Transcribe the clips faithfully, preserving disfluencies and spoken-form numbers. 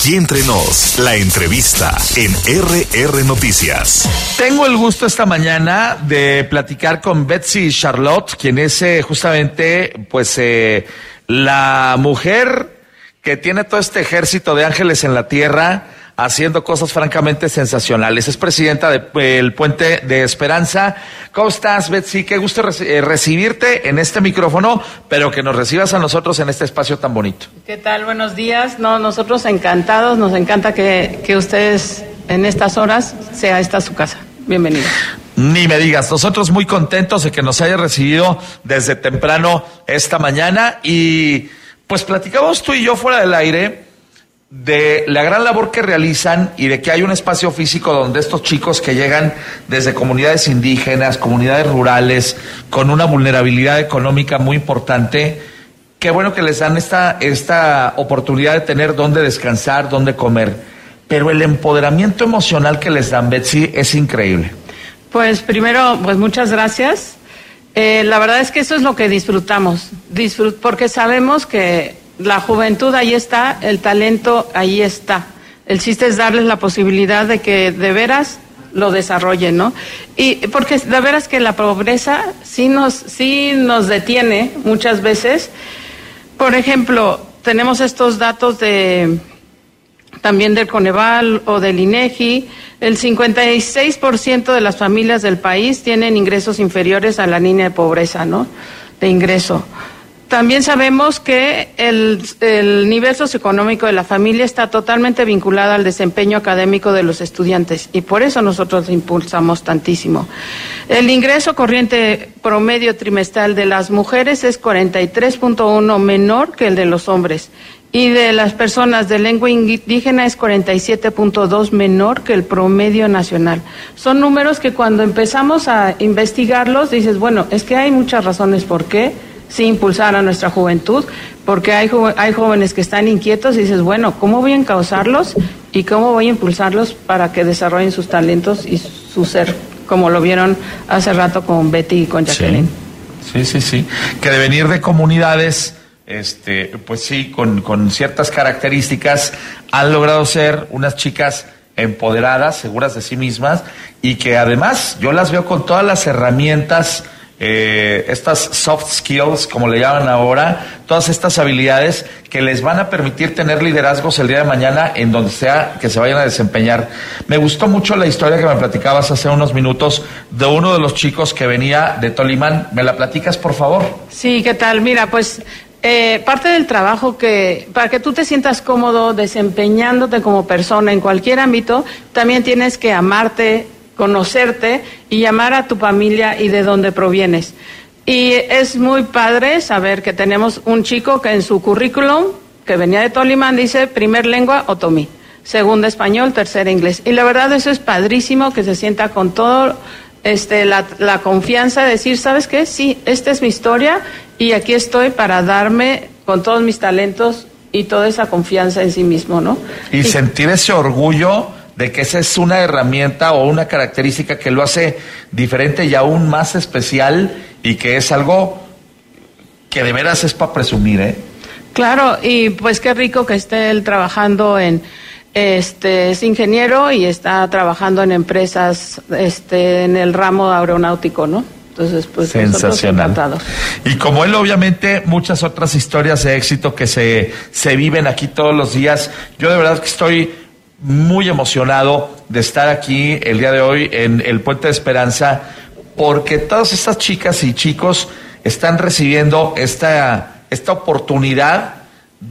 Aquí entre nos, la entrevista en R R Noticias. Tengo el gusto esta mañana de platicar con Betsy Charlotte, quien es eh, justamente pues eh, la mujer que tiene todo este ejército de ángeles en la tierra haciendo cosas francamente sensacionales. Es presidenta del Puente de Esperanza. ¿Cómo estás, Betsy? Qué gusto reci- recibirte en este micrófono, pero que nos recibas a nosotros en este espacio tan bonito. ¿Qué tal? Buenos días. No, nosotros encantados, nos encanta que, que ustedes en estas horas sea esta su casa. Bienvenidos. Ni me digas, nosotros muy contentos de que nos haya recibido desde temprano esta mañana y pues platicamos tú y yo fuera del aire de la gran labor que realizan y de que hay un espacio físico donde estos chicos que llegan desde comunidades indígenas, comunidades rurales, con una vulnerabilidad económica muy importante, qué bueno que les dan esta, esta oportunidad de tener dónde descansar, dónde comer, pero el empoderamiento emocional que les dan, Betsy, es increíble. Pues primero, pues muchas gracias. Eh, la verdad es que eso es lo que disfrutamos, disfrut- porque sabemos que la juventud ahí está, el talento ahí está. El chiste es darles la posibilidad de que de veras lo desarrollen, ¿no? Y porque de veras que la pobreza sí nos, sí nos detiene muchas veces. Por ejemplo, tenemos estos datos de también del Coneval o del INEGI. El cincuenta y seis por ciento de las familias del país tienen ingresos inferiores a la línea de pobreza, ¿no? De ingreso. También sabemos que el, el nivel socioeconómico de la familia está totalmente vinculado al desempeño académico de los estudiantes y por eso nosotros impulsamos tantísimo. El ingreso corriente promedio trimestral de las mujeres es cuarenta y tres punto uno menor que el de los hombres y de las personas de lengua indígena es cuarenta y siete punto dos menor que el promedio nacional. Son números que cuando empezamos a investigarlos dices, bueno, es que hay muchas razones por qué sí impulsar a nuestra juventud, porque hay, jo- hay jóvenes que están inquietos y dices, bueno, ¿cómo voy a encauzarlos y cómo voy a impulsarlos para que desarrollen sus talentos y su ser, como lo vieron hace rato con Betty y con Jacqueline? Sí, sí, sí, sí. Que de venir de comunidades, este, pues sí, con, con ciertas características, han logrado ser unas chicas empoderadas, seguras de sí mismas, y que además yo las veo con todas las herramientas, Eh, estas soft skills, como le llaman ahora, todas estas habilidades que les van a permitir tener liderazgos el día de mañana en donde sea que se vayan a desempeñar. Me gustó mucho la historia que me platicabas hace unos minutos de uno de los chicos que venía de Tolimán. ¿Me la platicas, por favor? Sí, ¿qué tal? Mira, pues eh, parte del trabajo que, para que tú te sientas cómodo desempeñándote como persona en cualquier ámbito, también tienes que amarte, conocerte y llamar a tu familia y de dónde provienes. Y es muy padre saber que tenemos un chico que en su currículum, que venía de Tolimán, dice primer lengua otomí, segunda español, tercera inglés. Y la verdad eso es padrísimo, que se sienta con todo este la, la confianza de decir, ¿sabes qué? Sí, esta es mi historia y aquí estoy para darme con todos mis talentos y toda esa confianza en sí mismo, ¿no? Y, y sentir ese orgullo de que esa es una herramienta o una característica que lo hace diferente y aún más especial y que es algo que de veras es para presumir, ¿eh? Claro, y pues qué rico que esté él trabajando en, este, es ingeniero y está trabajando en empresas, este, en el ramo aeronáutico, ¿no? Entonces, pues sensacional. Y como él, obviamente, muchas otras historias de éxito que se, se viven aquí todos los días. Yo de verdad que estoy muy emocionado de estar aquí el día de hoy en el Puente de Esperanza, porque todas estas chicas y chicos están recibiendo esta, esta oportunidad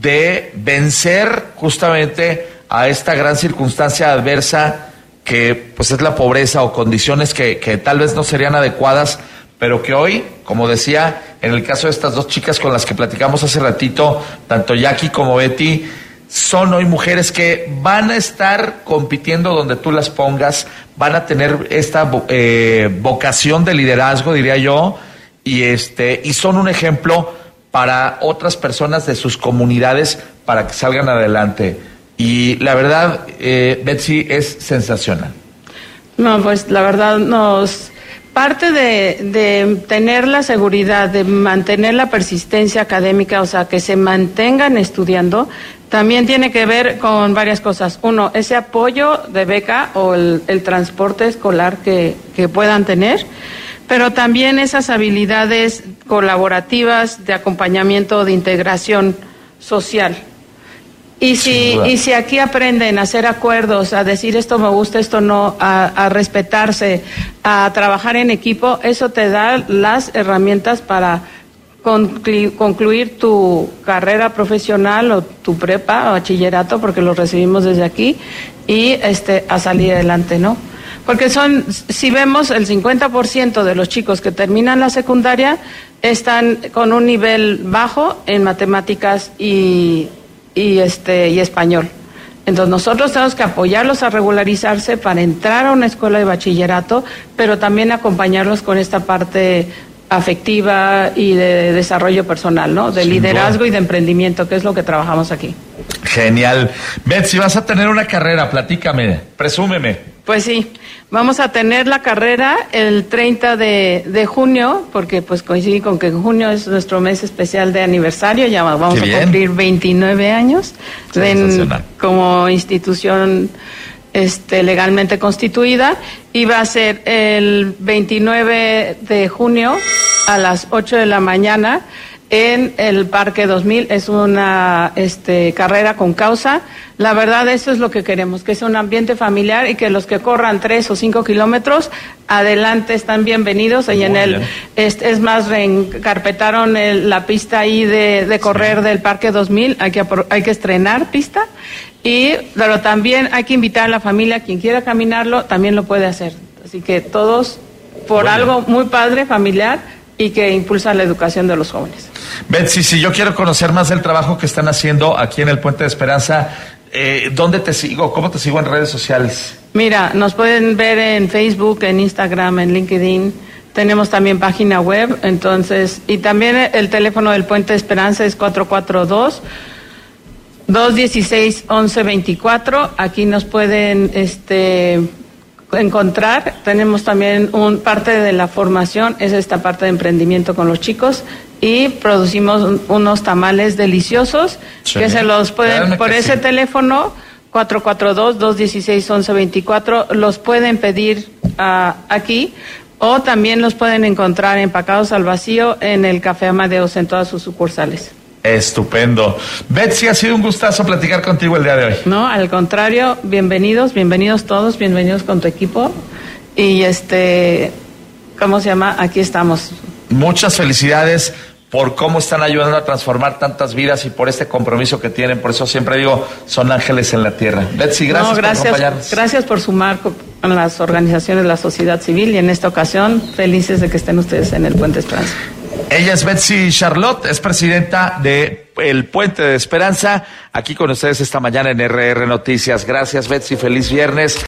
de vencer justamente a esta gran circunstancia adversa que pues es la pobreza o condiciones que, que tal vez no serían adecuadas, pero que hoy, como decía, en el caso de estas dos chicas con las que platicamos hace ratito, tanto Jackie como Betty, son hoy mujeres que van a estar compitiendo donde tú las pongas, van a tener esta eh, vocación de liderazgo, diría yo, y este y son un ejemplo para otras personas de sus comunidades para que salgan adelante. Y la verdad, eh, Betsy, es sensacional. No, pues la verdad nos... Parte de, de tener la seguridad, de mantener la persistencia académica, o sea, que se mantengan estudiando, También tiene que ver con varias cosas. Uno, ese apoyo de beca o el, el transporte escolar que, que puedan tener, pero también esas habilidades colaborativas de acompañamiento, de integración social. Y si, y si aquí aprenden a hacer acuerdos, a decir esto me gusta, esto no, a, a respetarse, a trabajar en equipo, eso te da las herramientas para conclu- concluir tu carrera profesional o tu prepa o bachillerato, porque lo recibimos desde aquí, y este a salir adelante, ¿no? Porque son, si vemos, el cincuenta por ciento de los chicos que terminan la secundaria están con un nivel bajo en matemáticas y y este y español. Entonces nosotros tenemos que apoyarlos a regularizarse para entrar a una escuela de bachillerato, pero también acompañarlos con esta parte afectiva y de desarrollo personal, ¿no? De liderazgo y de emprendimiento, que es lo que trabajamos aquí. Genial. Betsy, vas a tener una carrera, platícame, presúmeme. Pues sí, vamos a tener la carrera el treinta de, de junio, porque pues coincide con que junio es nuestro mes especial de aniversario, ya vamos a cumplir veintinueve años en, como institución este, legalmente constituida, y va a ser el veintinueve de junio a las ocho de la mañana en el Parque dos mil. Es una este, carrera con causa. La verdad, eso es lo que queremos, que sea un ambiente familiar y que los que corran tres o cinco kilómetros, adelante, están bienvenidos. Y en el, es, es más, reencarpetaron el, la pista ahí de, de correr sí. del Parque dos mil, hay que, hay que estrenar pista, y pero también hay que invitar a la familia, quien quiera caminarlo, también lo puede hacer. Así que todos, por muy algo bien. Muy padre, familiar, y que impulsa la educación de los jóvenes. Betsy, si yo quiero conocer más del trabajo que están haciendo aquí en el Puente de Esperanza, eh, ¿dónde te sigo? ¿Cómo te sigo en redes sociales? Mira, nos pueden ver en Facebook, en Instagram, en LinkedIn. Tenemos también página web, entonces, y también el teléfono del Puente de Esperanza es cuatro cuatro dos, dos uno seis, once veinticuatro. Aquí nos pueden este encontrar. Tenemos también un parte de la formación, es esta parte de emprendimiento con los chicos, y producimos un, unos tamales deliciosos sí. que se los pueden, Créanme por ese sí. teléfono cuatro cuatro dos, dos uno seis, once veinticuatro, los pueden pedir uh, aquí, o también los pueden encontrar empacados al vacío en el Café Amadeus en todas sus sucursales. Estupendo. Betsy, ha sido un gustazo platicar contigo el día de hoy. No, al contrario, bienvenidos, bienvenidos todos, bienvenidos con tu equipo. Y este, ¿cómo se llama? Aquí estamos. Muchas felicidades por cómo están ayudando a transformar tantas vidas y por este compromiso que tienen. Por eso siempre digo, son ángeles en la tierra. Betsy, gracias, no, gracias por acompañarnos. Gracias por sumar con las organizaciones de la sociedad civil, y en esta ocasión, felices de que estén ustedes en el Puente Esperanza. Ella es Betsy Charlotte, es presidenta de el Puente de Esperanza, aquí con ustedes esta mañana en R R Noticias. Gracias, Betsy, feliz viernes.